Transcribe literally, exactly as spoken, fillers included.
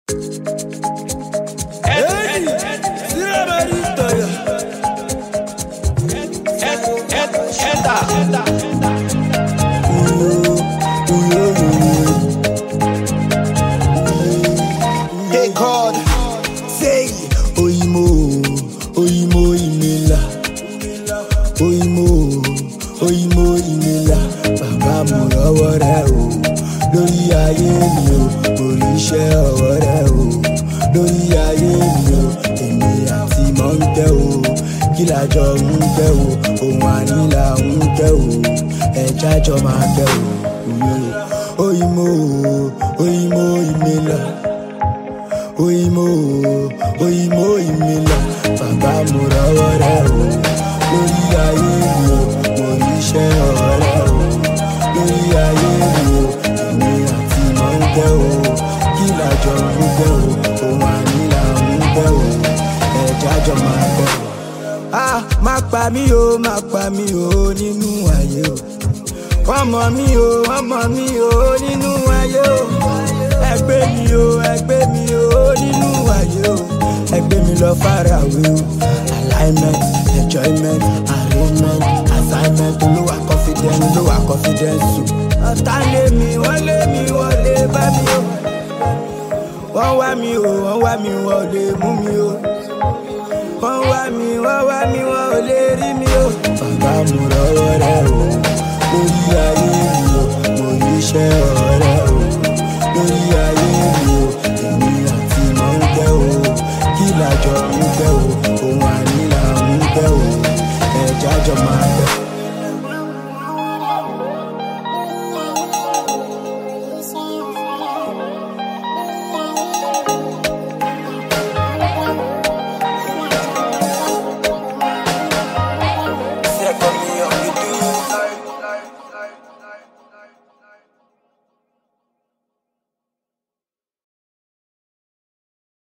Hey God, say Oyimo, Oyimo Imela, Oyimo, Oyimo Imela, bàbá mo lọ́wọ́ rẹ o, lórí ayé mi o, orí iṣẹ́ ọwọ́ rẹ o, lórí ayé mi o, èmi àti mọ̀ ń tẹ́ o, kí lájọ ń tẹ́ o, òun ànílà ń tẹ́ o, ẹja jọ máa tẹ́ o, Oyimo, Oyimo Imela. Oyimo, Oyimo Imela, bàbá mo lọ́wọ́ rẹ o, lórí ayé mi o, mo rí iṣẹ́ ọwọ́ rẹ o, lórí ayé mi o, èmi àti mọ̀ ń tẹ́ o, kí lájọ ń tẹ́ o, òun ànílà ń tẹ́ o, ẹja jọ máa tẹ́ o. Ah, má pa mí o, má pa mí o nínú ayé o, wọ́n mọ̀ mí o, wọ́n mọ̀ mí o nínú ayé o. Ẹgbẹ́ mi o, ẹgbẹ́ mi o nínú ayé o, ẹgbẹ́ mi lọ far away o. Alignment, enjoyment, arrangement, assignment, olówà confidence, olówà confidence o. Ọ̀tá lé mi, wọ́n lé mi, wọ́n lè bá mi o. Wọ́n wá mi o, wọ́n wá mi, wọ́n lè mú mi o. Wọ́n wá mi, wọ́n wá mi, wọ́n ò lè rí mi o. Bàbá mo lọ́wọ́ rẹ o, lórí ayé mi o, mo rí iṣẹ́ ọ̀rẹ́ o.